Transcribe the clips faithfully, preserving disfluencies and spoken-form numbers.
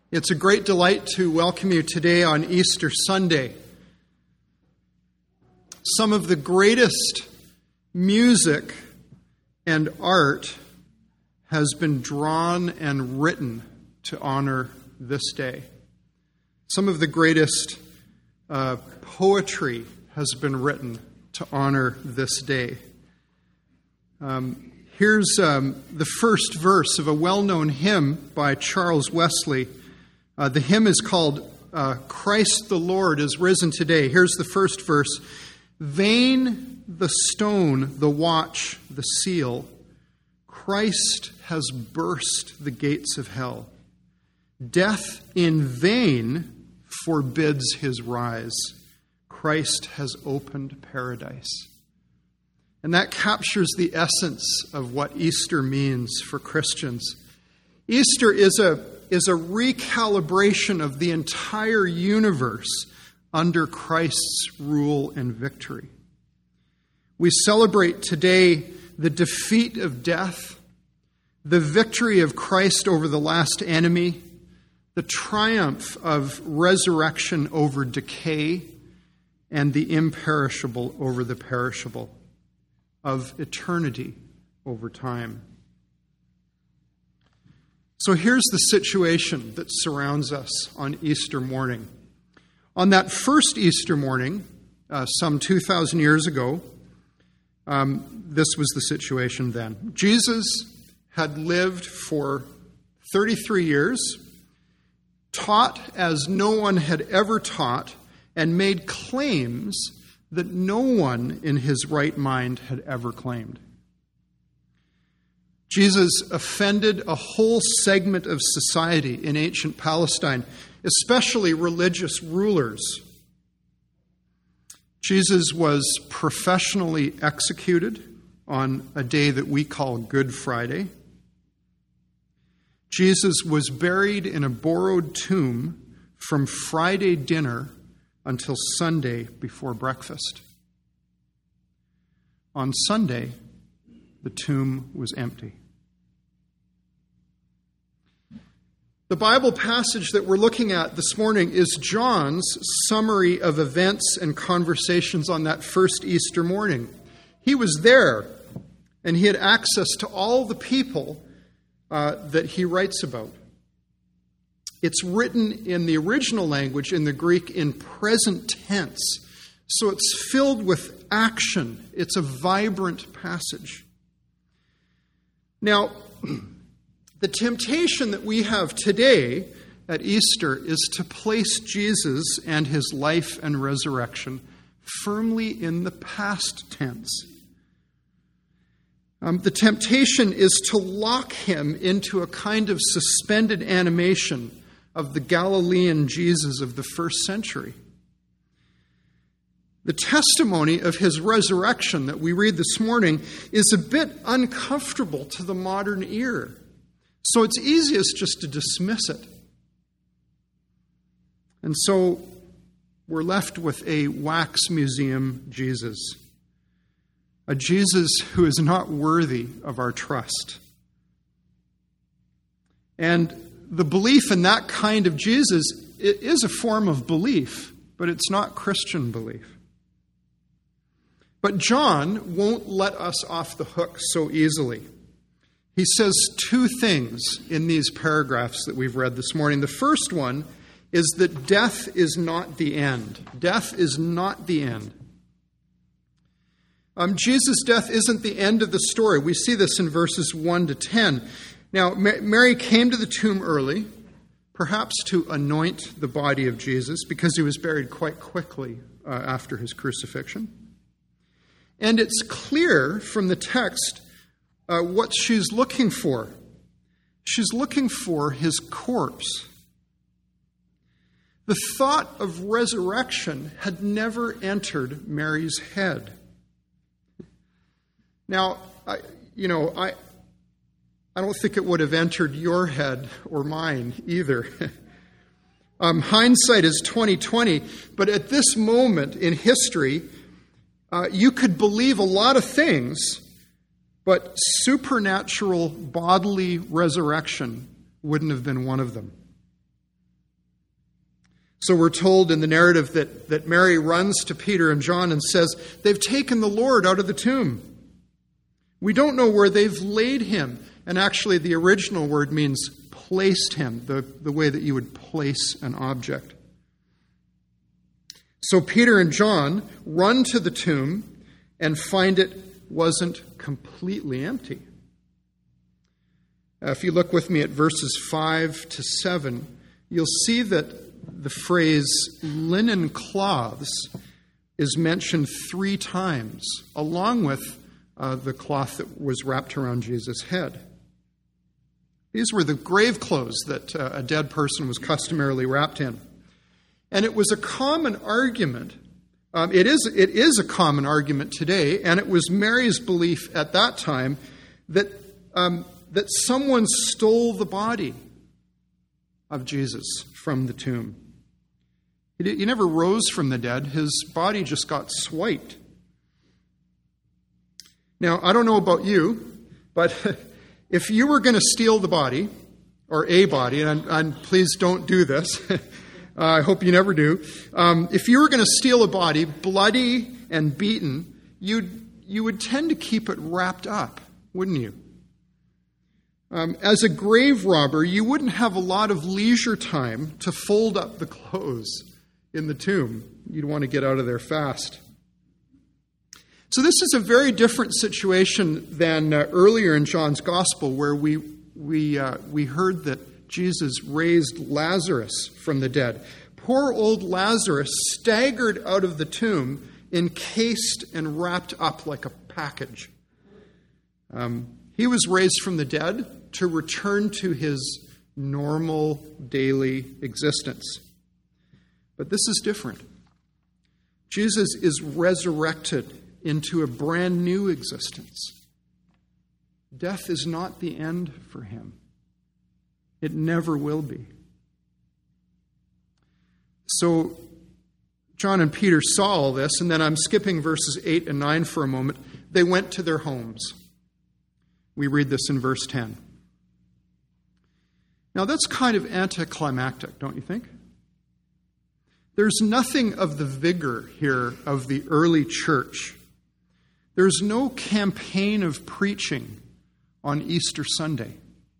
It's a great delight to welcome you today on Easter Sunday. Some of the greatest music and art has been drawn and written to honor this day. Some of the greatest uh, poetry has been written to honor this day. Um, here's um, the first verse of a well-known hymn by Charles Wesley. Uh, the hymn is called uh, Christ the Lord is Risen Today. Here's the first verse. Vain the stone, the watch, the seal. Christ has burst the gates of hell. Death in vain forbids his rise. Christ has opened paradise. And that captures the essence of what Easter means for Christians. Easter is a is a recalibration of the entire universe under Christ's rule and victory. We celebrate today the defeat of death, the victory of Christ over the last enemy, the triumph of resurrection over decay, and the imperishable over the perishable, of eternity over time. So here's the situation that surrounds us on Easter morning. On that first Easter morning, uh, some two thousand years ago, um, this was the situation then. Jesus had lived for thirty-three years, taught as no one had ever taught, and made claims that no one in his right mind had ever claimed. Jesus offended a whole segment of society in ancient Palestine, especially religious rulers. Jesus was professionally executed on a day that we call Good Friday. Jesus was buried in a borrowed tomb from Friday dinner until Sunday before breakfast. On Sunday, the tomb was empty. The Bible passage that we're looking at this morning is John's summary of events and conversations on that first Easter morning. He was there, and he had access to all the people uh, that he writes about. It's written in the original language, in the Greek, in present tense. So it's filled with action. It's a vibrant passage. Now, the temptation that we have today at Easter is to place Jesus and his life and resurrection firmly in the past tense. Um, the temptation is to lock him into a kind of suspended animation of the Galilean Jesus of the first century. The testimony of his resurrection that we read this morning is a bit uncomfortable to the modern ear. So it's easiest just to dismiss it. And so we're left with a wax museum Jesus. A Jesus who is not worthy of our trust. And the belief in that kind of Jesus, it is a form of belief, but it's not Christian belief. But John won't let us off the hook so easily. He says two things in these paragraphs that we've read this morning. The first one is that death is not the end. Death is not the end. Um, Jesus' death isn't the end of the story. We see this in verses one to ten. Now, Mary came to the tomb early, perhaps to anoint the body of Jesus, because he was buried quite quickly uh, after his crucifixion. And it's clear from the text uh, what she's looking for. She's looking for his corpse. The thought of resurrection had never entered Mary's head. Now, I, you know, I... I don't think it would have entered your head or mine either. um, hindsight is twenty twenty, but at this moment in history, uh, you could believe a lot of things, but supernatural bodily resurrection wouldn't have been one of them. So we're told in the narrative that, that Mary runs to Peter and John and says, they've taken the Lord out of the tomb. We don't know where they've laid him. And actually the original word means placed him, the, the way that you would place an object. So Peter and John run to the tomb and find it wasn't completely empty. Uh, if you look with me at verses five to seven, you'll see that the phrase linen cloths is mentioned three times, along with uh, the cloth that was wrapped around Jesus' head. These were the grave clothes that uh, a dead person was customarily wrapped in. And it was a common argument. Um, it is, it is a common argument today, and it was Mary's belief at that time that, um, that someone stole the body of Jesus from the tomb. He, he never rose from the dead. His body just got swiped. Now, I don't know about you, but if you were going to steal the body, or a body, and, and please don't do this, uh, I hope you never do. Um, if you were going to steal a body, bloody and beaten, you'd, you would tend to keep it wrapped up, wouldn't you? Um, as a grave robber, you wouldn't have a lot of leisure time to fold up the clothes in the tomb. You'd want to get out of there fast. So this is a very different situation than uh, earlier in John's Gospel, where we we uh, we heard that Jesus raised Lazarus from the dead. Poor old Lazarus staggered out of the tomb, encased and wrapped up like a package. Um, he was raised from the dead to return to his normal daily existence. But this is different. Jesus is resurrected into a brand new existence. Death is not the end for him. It never will be. So John and Peter saw all this, and then I'm skipping verses eight and nine for a moment. They went to their homes. We read this in verse ten. Now that's kind of anticlimactic, don't you think? There's nothing of the vigor here of the early church. There's no campaign of preaching on Easter Sunday.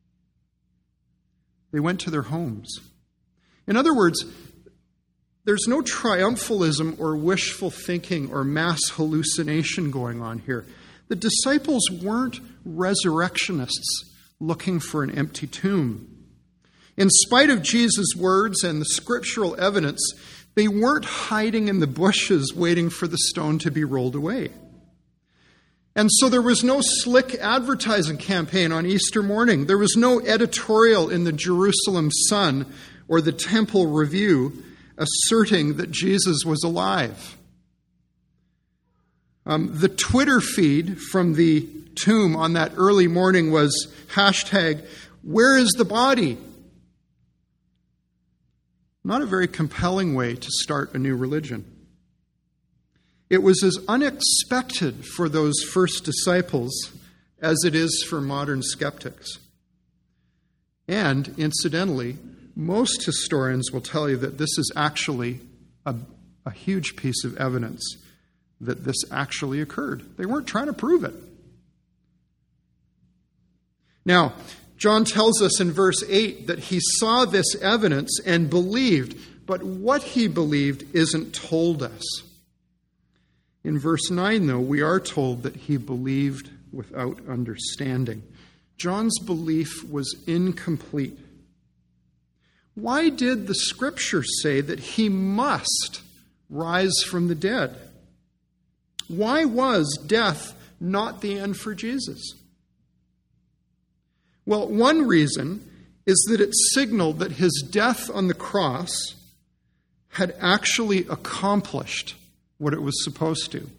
They went to their homes. In other words, there's no triumphalism or wishful thinking or mass hallucination going on here. The disciples weren't resurrectionists looking for an empty tomb. In spite of Jesus' words and the scriptural evidence, they weren't hiding in the bushes waiting for the stone to be rolled away. And so there was no slick advertising campaign on Easter morning. There was no editorial in the Jerusalem Sun or the Temple Review asserting that Jesus was alive. Um, the Twitter feed from the tomb on that early morning was hashtag, "Where is the body?" Not a very compelling way to start a new religion. It was as unexpected for those first disciples as it is for modern skeptics. And, incidentally, most historians will tell you that this is actually a, a huge piece of evidence that this actually occurred. They weren't trying to prove it. Now, John tells us in verse eight that he saw this evidence and believed, but what he believed isn't told us. In verse nine, though, we are told that he believed without understanding. John's belief was incomplete. Why did the scriptures say that he must rise from the dead? Why was death not the end for Jesus? Well, one reason is that it signaled that his death on the cross had actually accomplished what it was supposed to.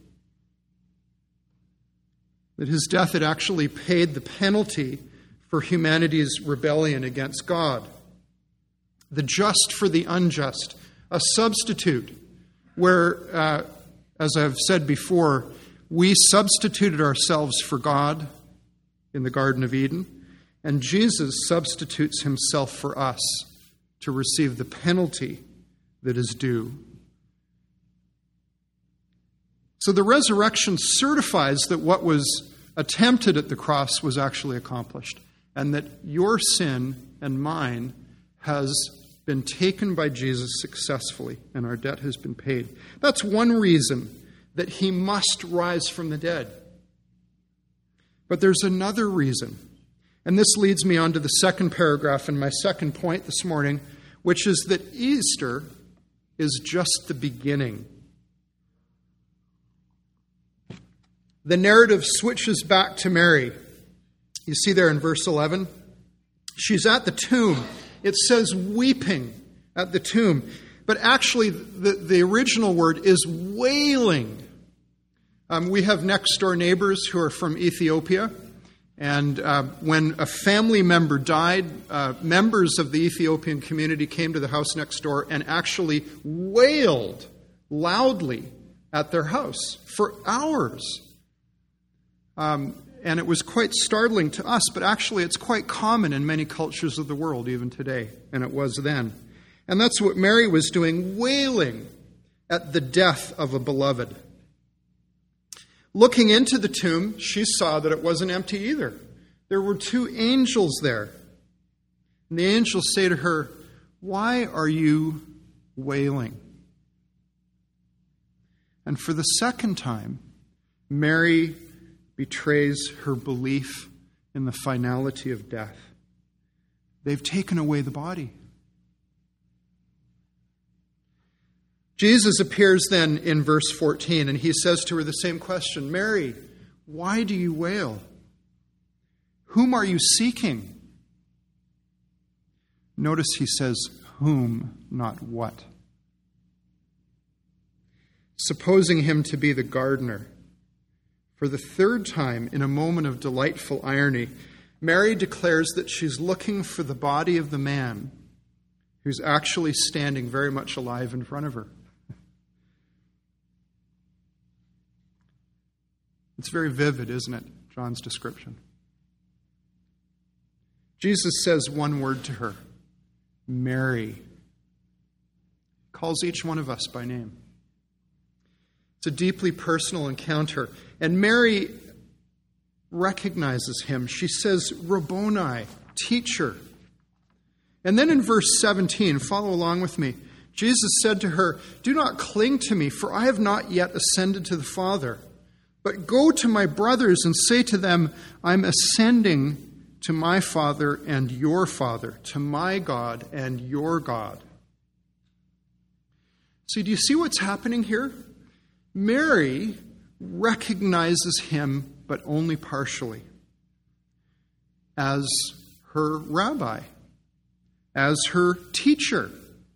That his death had actually paid the penalty for humanity's rebellion against God. The just for the unjust, a substitute where, uh, as I've said before, we substituted ourselves for God in the Garden of Eden, and Jesus substitutes himself for us to receive the penalty that is due. So the resurrection certifies that what was attempted at the cross was actually accomplished, and that your sin and mine has been taken by Jesus successfully, and our debt has been paid. That's one reason that he must rise from the dead. But there's another reason, and this leads me on to the second paragraph in my second point this morning, which is that Easter is just the beginning. The narrative switches back to Mary. You see there in verse eleven, she's at the tomb. It says weeping at the tomb. But actually, the, the original word is wailing. Um, we have next door neighbors who are from Ethiopia. And uh, when a family member died, uh, members of the Ethiopian community came to the house next door and actually wailed loudly at their house for hours. Um, and it was quite startling to us, but actually it's quite common in many cultures of the world even today, and it was then. And that's what Mary was doing, wailing at the death of a beloved. Looking into the tomb, she saw that it wasn't empty either. There were two angels there. And the angels say to her, "Why are you wailing?" And for the second time, Mary betrays her belief in the finality of death. They've taken away the body. Jesus appears then in verse fourteen, and he says to her the same question, "Mary, why do you wail? Whom are you seeking?" Notice he says, whom, not what. Supposing him to be the gardener, for the third time, in a moment of delightful irony, Mary declares that she's looking for the body of the man who's actually standing very much alive in front of her. It's very vivid, isn't it, John's description? Jesus says one word to her, Mary. Calls each one of us by name. It's a deeply personal encounter. And Mary recognizes him. She says, Rabboni, teacher. And then in verse seventeen, follow along with me, Jesus said to her, "Do not cling to me, for I have not yet ascended to the Father. But go to my brothers and say to them, I'm ascending to my Father and your Father, to my God and your God." See, do you see what's happening here? Mary recognizes him, but only partially, as her rabbi, as her teacher.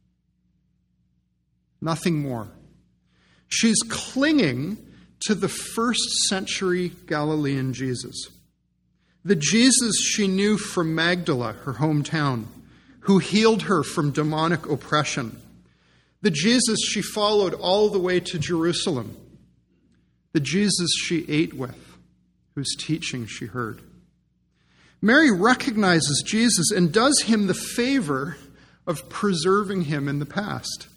Nothing more. She's clinging to the first century Galilean Jesus. The Jesus she knew from Magdala, her hometown, who healed her from demonic oppression. The Jesus she followed all the way to Jerusalem. The Jesus she ate with, whose teaching she heard. Mary recognizes Jesus and does him the favor of preserving him in the past.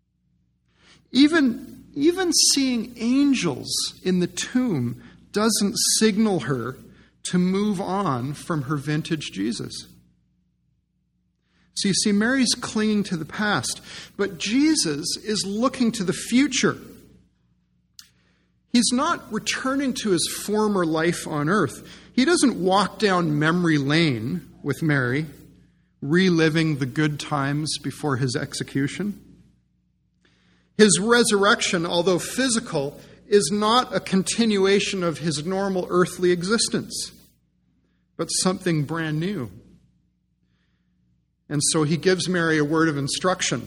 Even, even seeing angels in the tomb doesn't signal her to move on from her vintage Jesus. So you see, Mary's clinging to the past, but Jesus is looking to the future. He's not returning to his former life on earth. He doesn't walk down memory lane with Mary, reliving the good times before his execution. His resurrection, although physical, is not a continuation of his normal earthly existence, but something brand new. And so he gives Mary a word of instruction.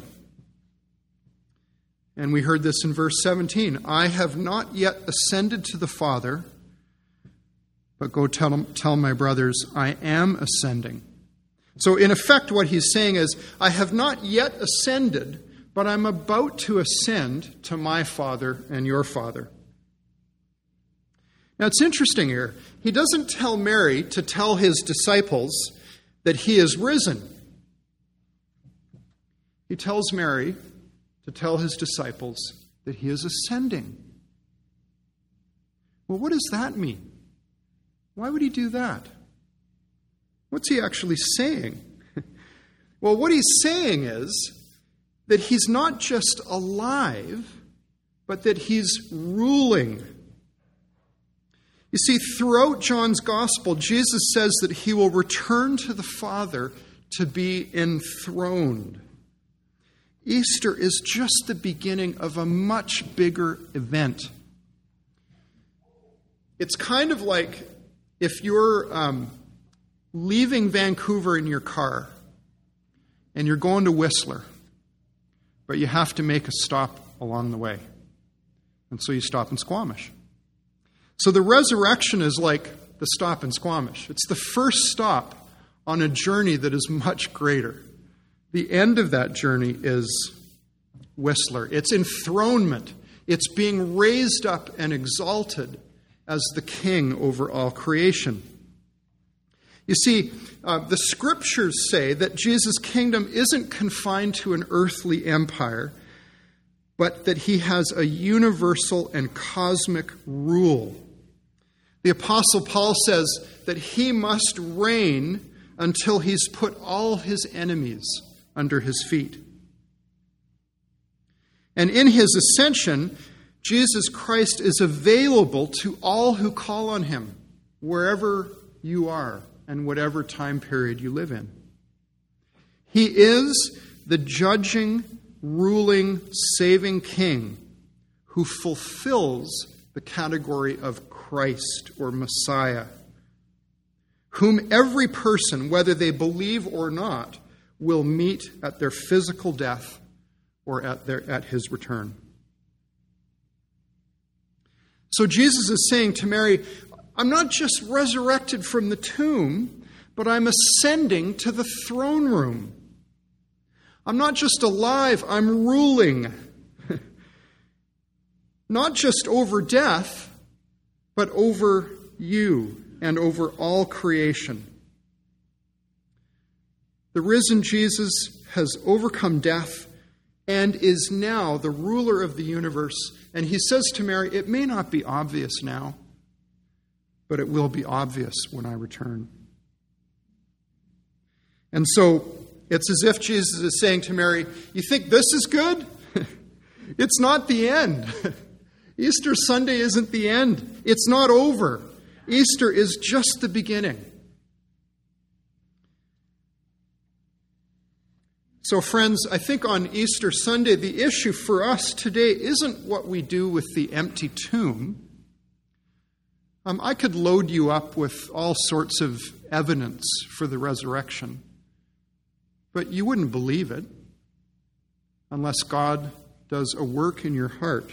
And we heard this in verse seventeen. I have not yet ascended to the Father, but go tell, tell my brothers, I am ascending. So in effect, what he's saying is, I have not yet ascended, but I'm about to ascend to my Father and your Father. Now it's interesting here. He doesn't tell Mary to tell his disciples that he is risen. He tells Mary to tell his disciples that he is ascending. Well, what does that mean? Why would he do that? What's he actually saying? Well, what he's saying is that he's not just alive, but that he's ruling. You see, throughout John's Gospel, Jesus says that he will return to the Father to be enthroned. Easter is just the beginning of a much bigger event. It's kind of like if you're um, leaving Vancouver in your car and you're going to Whistler, but you have to make a stop along the way. And so you stop in Squamish. So the resurrection is like the stop in Squamish. It's the first stop on a journey that is much greater. The end of that journey is Whistler. It's enthronement. It's being raised up and exalted as the king over all creation. You see, uh, the scriptures say that Jesus' kingdom isn't confined to an earthly empire, but that he has a universal and cosmic rule. The Apostle Paul says that he must reign until he's put all his enemies under his feet. And in his ascension, Jesus Christ is available to all who call on him, wherever you are and whatever time period you live in. He is the judging, ruling, saving king who fulfills the category of Christ or Messiah, whom every person, whether they believe or not, will meet at their physical death or at their at his return. So Jesus is saying to Mary, I'm not just resurrected from the tomb, but I'm ascending to the throne room. I'm not just alive, I'm ruling. Not just over death, but over you and over all creation. The risen Jesus has overcome death and is now the ruler of the universe. And he says to Mary, it may not be obvious now, but it will be obvious when I return. And so it's as if Jesus is saying to Mary, you think this is good? It's not the end. Easter Sunday isn't the end. It's not over. Easter is just the beginning. So friends, I think on Easter Sunday, the issue for us today isn't what we do with the empty tomb. Um, I could load you up with all sorts of evidence for the resurrection, but you wouldn't believe it unless God does a work in your heart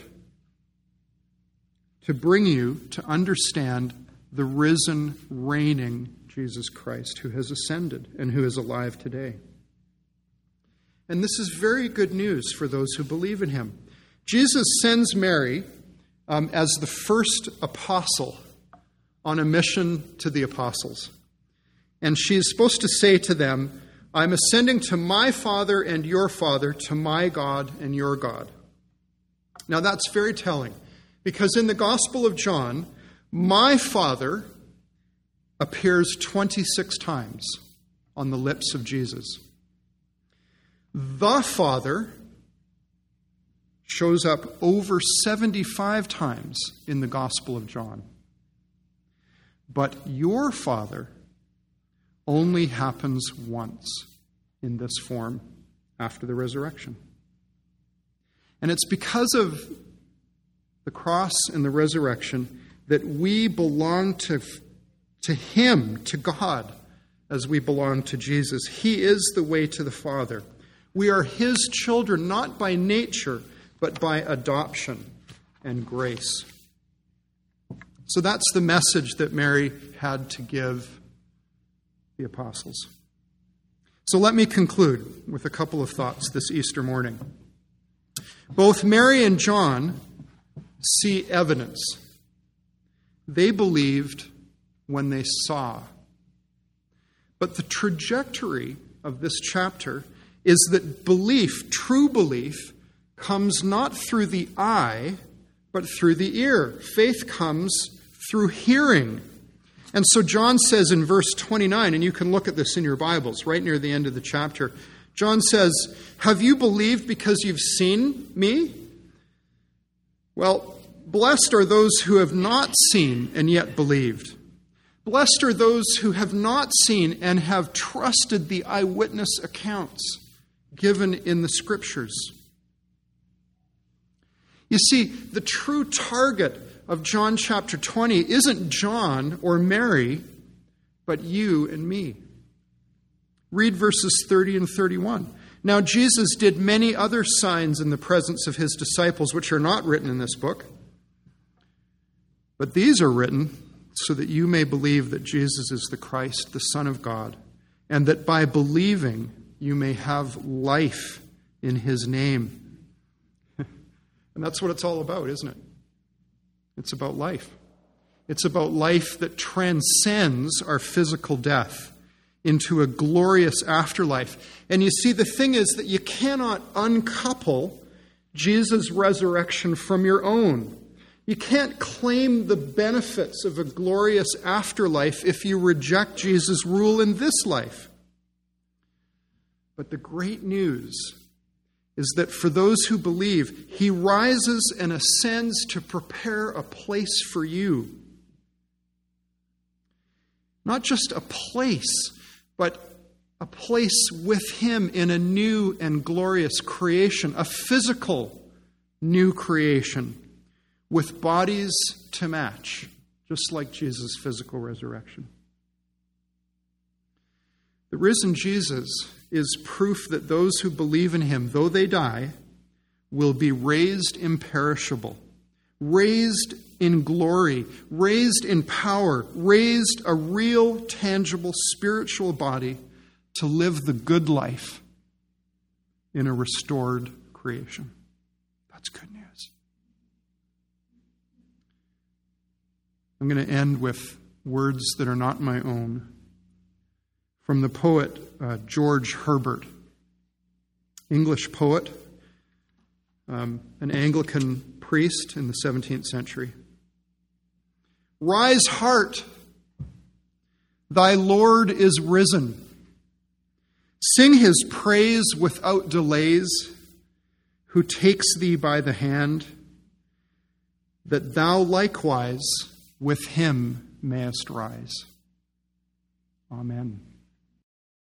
to bring you to understand the risen, reigning Jesus Christ who has ascended and who is alive today. And this is very good news for those who believe in him. Jesus sends Mary um, as the first apostle on a mission to the apostles. And she is supposed to say to them, I'm ascending to my Father and your Father, to my God and your God. Now that's very telling, because in the Gospel of John, my Father appears twenty-six times on the lips of Jesus. The Father shows up over seventy-five times in the Gospel of John. But your Father only happens once in this form after the resurrection. And it's because of the cross and the resurrection that we belong to, to him, to God, as we belong to Jesus. He is the way to the Father. We are his children, not by nature, but by adoption and grace. So that's the message that Mary had to give the apostles. So let me conclude with a couple of thoughts this Easter morning. Both Mary and John see evidence. They believed when they saw. But the trajectory of this chapter is that belief, true belief, comes not through the eye, but through the ear. Faith comes through hearing. And so John says in verse twenty-nine, and you can look at this in your Bibles, right near the end of the chapter. John says, "Have you believed because you've seen me? Well, blessed are those who have not seen and yet believed. Blessed are those who have not seen and have trusted the eyewitness accounts given in the Scriptures." You see, the true target of John chapter twenty isn't John or Mary, but you and me. Read verses thirty and thirty-one. "Now Jesus did many other signs in the presence of his disciples, which are not written in this book. But these are written so that you may believe that Jesus is the Christ, the Son of God, and that by believing you may have life in his name." And that's what it's all about, isn't it? It's about life. It's about life that transcends our physical death into a glorious afterlife. And you see, the thing is that you cannot uncouple Jesus' resurrection from your own. You can't claim the benefits of a glorious afterlife if you reject Jesus' rule in this life. But the great news is that for those who believe, he rises and ascends to prepare a place for you. Not just a place, but a place with him in a new and glorious creation, a physical new creation with bodies to match, just like Jesus' physical resurrection. The risen Jesus is proof that those who believe in him, though they die, will be raised imperishable, raised in glory, raised in power, raised a real, tangible, spiritual body to live the good life in a restored creation. That's good news. I'm going to end with words that are not my own, from the poet uh, George Herbert, English poet, um, an Anglican priest in the seventeenth century. "Rise, heart, thy Lord is risen. Sing his praise without delays, who takes thee by the hand, that thou likewise with him mayest rise." Amen.